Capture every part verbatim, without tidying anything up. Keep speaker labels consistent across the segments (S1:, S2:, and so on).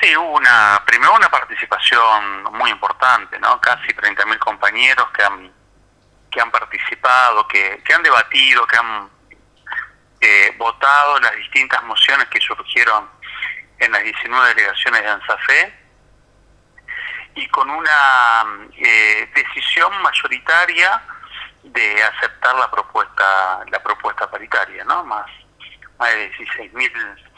S1: Sí, hubo una, primero una participación muy importante, ¿no? Casi treinta mil compañeros que han que han participado, que, que han debatido, que han eh, votado las distintas mociones que surgieron en las diecinueve delegaciones de ANSAFE, y con una eh, decisión mayoritaria de aceptar la propuesta la propuesta paritaria, ¿no? Más, más de dieciséis mil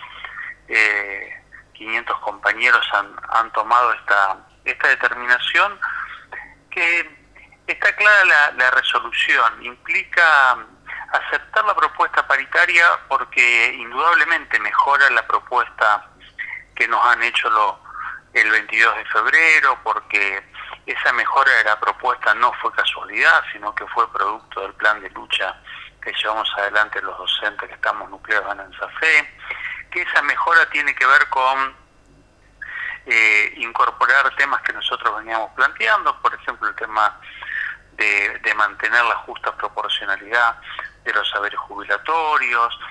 S1: quinientos compañeros han, han tomado esta esta determinación, que está clara la, la resolución, implica aceptar la propuesta paritaria porque indudablemente mejora la propuesta que nos han hecho lo, el veintidós de febrero, porque esa mejora de la propuesta no fue casualidad, sino que fue producto del plan de lucha que llevamos adelante los docentes que estamos nucleados en ANSAFE, que esa mejora tiene que ver con eh, incorporar temas que nosotros veníamos planteando, por ejemplo el tema De, de mantener la justa proporcionalidad de los saberes jubilatorios,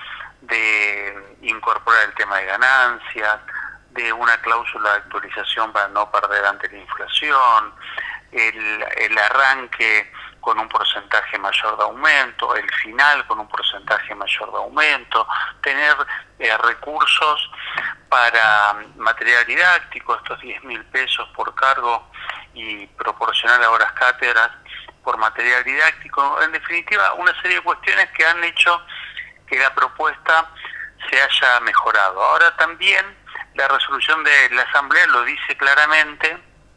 S1: de incorporar el tema de ganancias, de una cláusula de actualización para no perder ante la inflación, el, el arranque con un porcentaje mayor de aumento, el final con un porcentaje mayor de aumento, tener eh, recursos para material didáctico, estos diez mil pesos por cargo y proporcionar a horas cátedras por material didáctico, en definitiva una serie de cuestiones que han hecho que la propuesta se haya mejorado. Ahora también la resolución de la Asamblea lo dice claramente,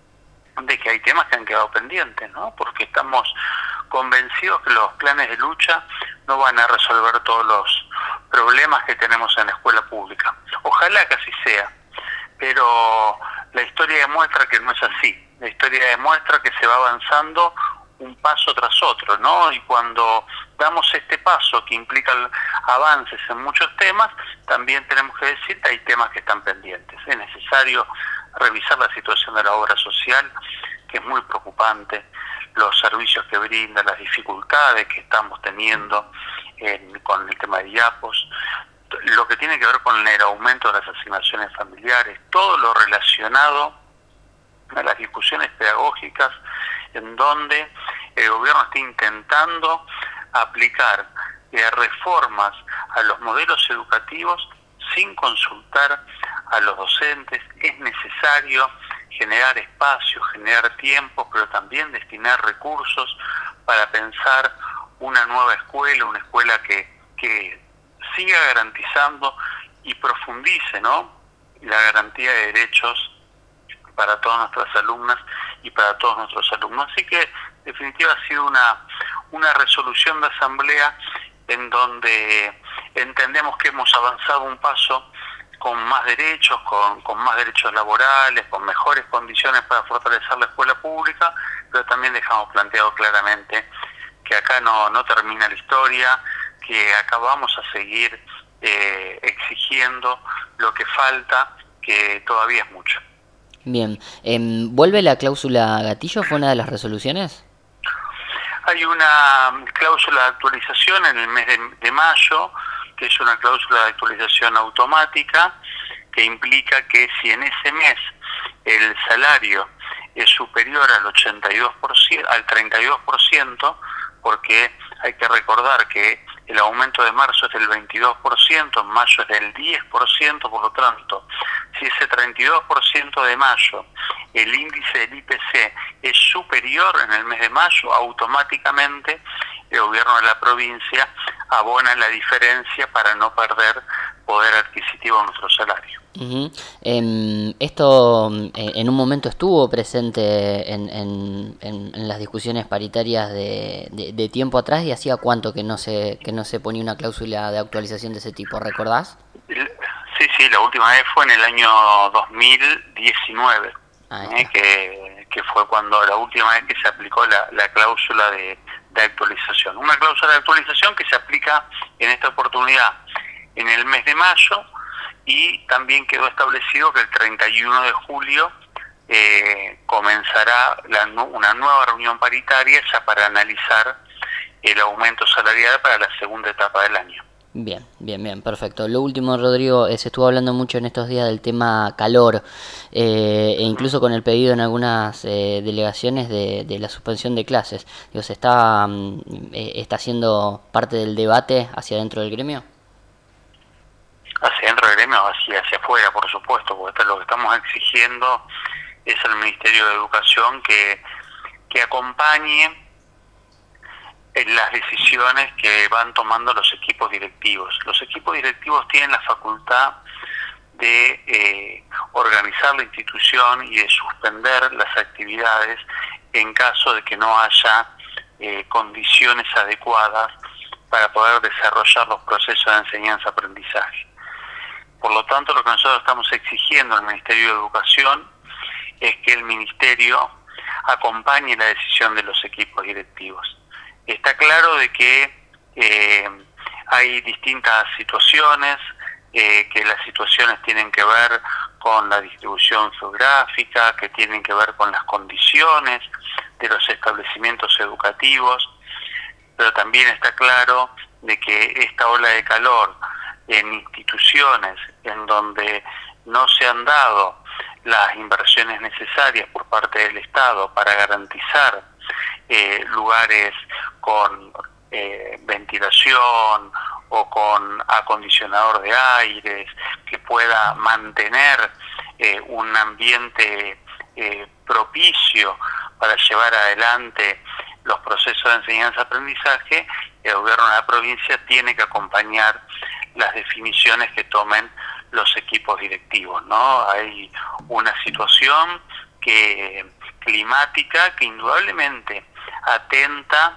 S1: de que hay temas que han quedado pendientes, ¿no? Porque estamos convencidos que los planes de lucha no van a resolver todos los problemas que tenemos en la escuela pública. Ojalá que así sea, pero la historia demuestra que no es así. La historia demuestra que se va avanzando un paso tras otro, ¿no? Y cuando damos este paso que implica avances en muchos temas, también tenemos que decir que hay temas que están pendientes. Es necesario revisar la situación de la obra social, que es muy preocupante, los servicios que brinda, las dificultades que estamos teniendo en, con el tema de IAPOS, lo que tiene que ver con el aumento de las asignaciones familiares, todo lo relacionado a las discusiones pedagógicas, en donde el gobierno está intentando aplicar eh, reformas a los modelos educativos sin consultar a los docentes. Es necesario generar espacios, generar tiempos, pero también destinar recursos para pensar una nueva escuela, una escuela que, que siga garantizando y profundice, ¿no?, la garantía de derechos para todas nuestras alumnas y para todos nuestros alumnos. Así que, en definitiva, ha sido una, una resolución de asamblea en donde entendemos que hemos avanzado un paso con más derechos, con, con más derechos laborales, con mejores condiciones para fortalecer la escuela pública, pero también dejamos planteado claramente que acá no, no termina la historia, que acá vamos a seguir eh, exigiendo lo que falta, que todavía es mucho.
S2: Bien, eh, ¿vuelve la cláusula gatillo? ¿Fue una de las resoluciones?
S1: Hay una cláusula de actualización en el mes de, de mayo, que es una cláusula de actualización automática, que implica que si en ese mes el salario es superior al ochenta y dos por ciento, al treinta y dos por ciento, porque hay que recordar que el aumento de marzo es del veintidós por ciento, en mayo es del diez por ciento, por lo tanto, si ese treinta y dos por ciento de mayo, el índice del I P C es superior en el mes de mayo, automáticamente el gobierno de la provincia abona la diferencia para no perder poder adquisitivo en nuestro salario.
S2: Uh-huh. Eh, esto eh, en un momento estuvo presente en, en, en, en las discusiones paritarias de, de, de tiempo atrás, y hacía cuánto que no se que no se ponía una cláusula de actualización de ese tipo, ¿recordás?
S1: Sí, sí, la última vez fue en el año dos mil diecinueve, eh, que, que fue cuando la última vez que se aplicó la, la cláusula de, de actualización. Una cláusula de actualización que se aplica en esta oportunidad en el mes de mayo, y también quedó establecido que el treinta y uno de julio eh, comenzará la, una nueva reunión paritaria ya para analizar el aumento salarial para la segunda etapa del año.
S2: Bien, bien, bien, perfecto. Lo último, Rodrigo, eh, se estuvo hablando mucho en estos días del tema calor, eh, e incluso con el pedido en algunas eh, delegaciones de, de la suspensión de clases. Digo, ¿se está, mm, eh, está siendo parte del debate hacia dentro del gremio?
S1: Hacia dentro del gremio, hacia, hacia afuera, por supuesto, porque esto, lo que estamos exigiendo es al Ministerio de Educación que, que acompañe en las decisiones que van tomando los equipos directivos. Los equipos directivos tienen la facultad de eh, organizar la institución y de suspender las actividades en caso de que no haya eh, condiciones adecuadas para poder desarrollar los procesos de enseñanza-aprendizaje. Por lo tanto, lo que nosotros estamos exigiendo al Ministerio de Educación es que el Ministerio acompañe la decisión de los equipos directivos. Está claro de que eh, hay distintas situaciones, eh, que las situaciones tienen que ver con la distribución geográfica, que tienen que ver con las condiciones de los establecimientos educativos, pero también está claro de que esta ola de calor en instituciones en donde no se han dado las inversiones necesarias por parte del Estado para garantizar eh, lugares con eh, ventilación o con acondicionador de aires, que pueda mantener eh, un ambiente eh, propicio para llevar adelante los procesos de enseñanza-aprendizaje. El gobierno de la provincia tiene que acompañar las definiciones que tomen los equipos directivos, ¿no? Hay una situación que climática que indudablemente atenta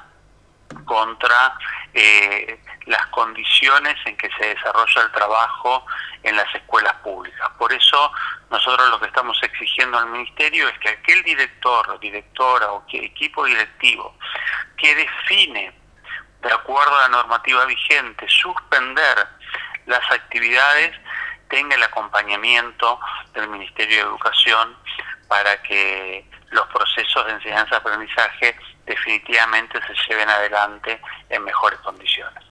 S1: contra eh, las condiciones en que se desarrolla el trabajo en las escuelas públicas. Por eso nosotros lo que estamos exigiendo al Ministerio es que aquel director, directora o que equipo directivo que define, de acuerdo a la normativa vigente, suspender las actividades, tenga el acompañamiento del Ministerio de Educación para que los procesos de enseñanza-aprendizaje definitivamente se lleven adelante en mejores condiciones.